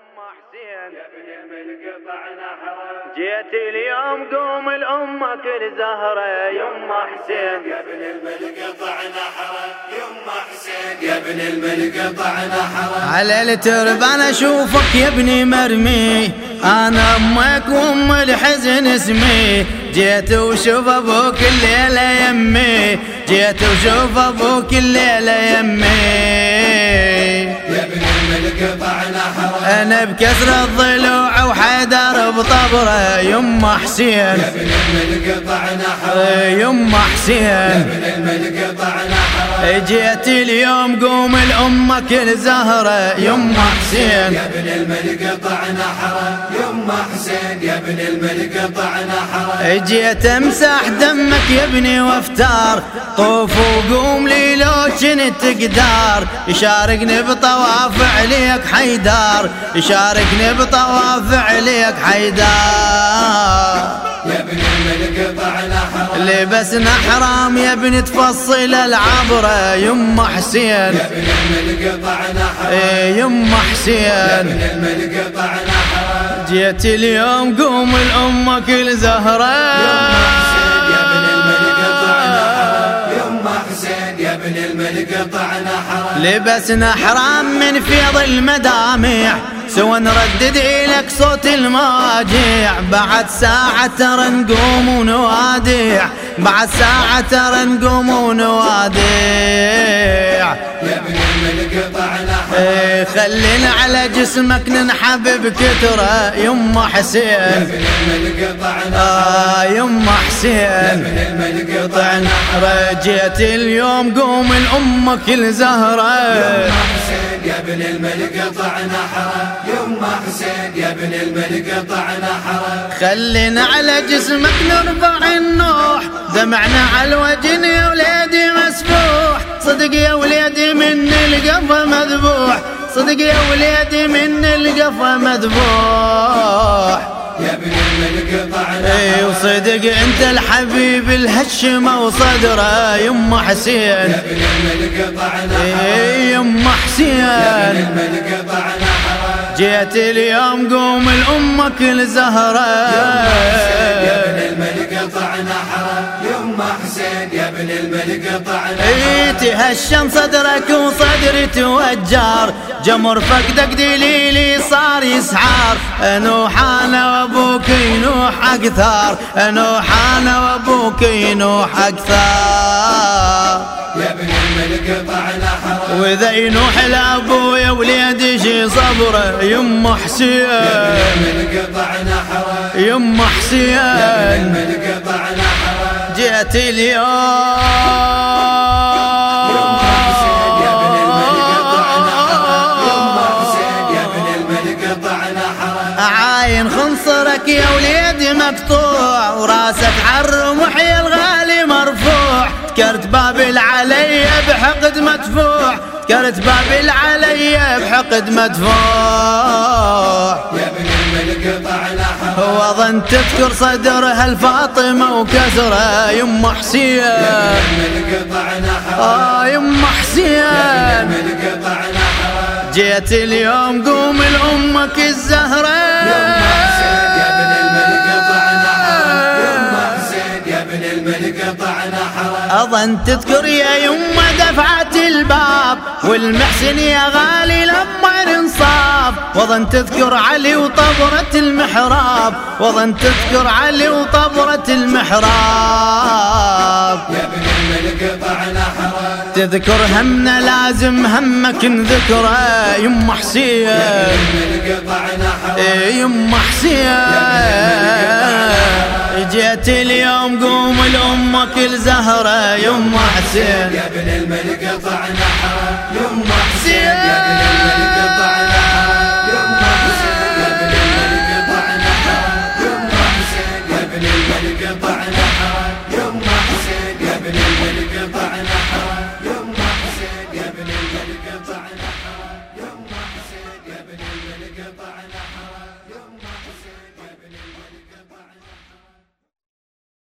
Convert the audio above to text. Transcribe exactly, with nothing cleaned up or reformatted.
يا ابن الملك طعنا حرام. جيت اليوم قوم الأمة كل زهرة يما حسين. يا ابن الملك طعنا حرام يما حسين. يا ابن الملك طعنا حرام. على التربان اشوفك يا ابني مرمي، انا امك وام الحزن اسمي. جيت وشوف ابوك الليله يمي، جيت وشوف ابوك الليله يمي. يا ابن الملك طعنا حرام. انا بكسر الضلوع وحيدر بطبره يما حسين. يا ابن الملك طعنا حرام يما حسين. يا ابن الملك طعنا حرام. جيت اليوم قوم الامه كل زهره يما حسين. يا ابن الملك طعنا حرام يما حسين. يا ابن الملك طعنا حرام. جيت امسح دمك يا ابني وافتار، طوف وقوم لي لو كنت تقدر. يشاركني بطواف عليك حيدار، يشاركني بطواف عليك حيدار. يا ابن الملك طعنا حرام. لبسنا حرام يا ابن تفصل العبره يما حسين. يا ابن الملك طعنا حرام. يما حسين. يا ابن الملك طعنا حرام. جيت اليوم قوم الامه كل زهره يما حسين. يا ابن الملك طعنا حرام يما حسين. يا ابن الملك طعنا حرام. لبسنا حرام من فيض المدامع، سوى نردد إلك صوت المواجيع. بعد ساعة ترى نقوم ونوادع، بعد ساعة ترى نقوم ونوادع. يا ابن الملك طعنا حرام. ايه خلينا على جسمك ننحب بكتره يما حسين. يا ابن الملك طعنا آه يما حسين. يا ابن الملك طعنا حرام. جيت اليوم قوم الأمة كل زهرة يما حسين. يا ابن الملك طعنا حرام يما حسين. يا ابن الملك طعنا حرام. خلينا على جسمك نرفع النوح، دمعنا على الوجن يا وليدي مسفوح. صدق يا وليدي من القفا مذبوح، صدق يا وليدي من القفا مذبوح. يا ابن الملك طعنا اي وصدق انت الحبيب الهشمه وصدره يما حسين. يا ابن الملك طعنا حرام. اي يما حسين. يا ابن الملك طعنا حرام. جيت اليوم قوم الامه كل زهره يا ابن الملك طعنا حرام يما حسين. يا ابن الملك طعنا اي حرام. تهشم صدرك وصدري توجر، جمر فقدك دليلي صار يسعار. نوح انا وابوك ينوح اكثر، نوح انا وابوك ينوح اكثر. يا ابن الملك طعنا حرام. واذا ينوح الابو يا وليدي شي صبره يما حسين. يا ابن الملك طعنا حرام. يما حسين. يا ابن الملك طعنا حرام. جيت اليوم يما حسين. يا ابن الملك طعنا حرام. يما حسين. يا ابن الملك طعنا حرام. عاين خنصرك يا وليدي مقطوع، وراسك عالرمح يا الغالي مرفوع. ذكرت بابل علي بحقد مدفوع، ذكرت بابل علي بحقد مدفوع. يا ابن الملك طعنا حرام. وظن تذكر صدرها الفاطمة وكسرة يما حسين. يا ابن الملك طعنا حرام. آه يما حسين. يا ابن الملك طعنا حرام. جيت اليوم قوم الأمك الزهرة يما حسين. يا ابن الملك طعنا حرام. يما حسين. يا ابن الملك طعنا حرام. أظن تذكر يا يما دفعة الباب، والمحسن يا غالي لما انصاب. وظن تذكر علي وطبرة المحراب، وظن تذكر علي وطبرة المحراب. يا ابن الملك طعنا حرام. تذكر همنا لازم همك نذكره يما حسين. يا ابن الملك طعنا حرام. يما حسين. جيت اليوم قوم الأمة كل زهرة يما حسين. يا ابن الملك طعنا حرام. يما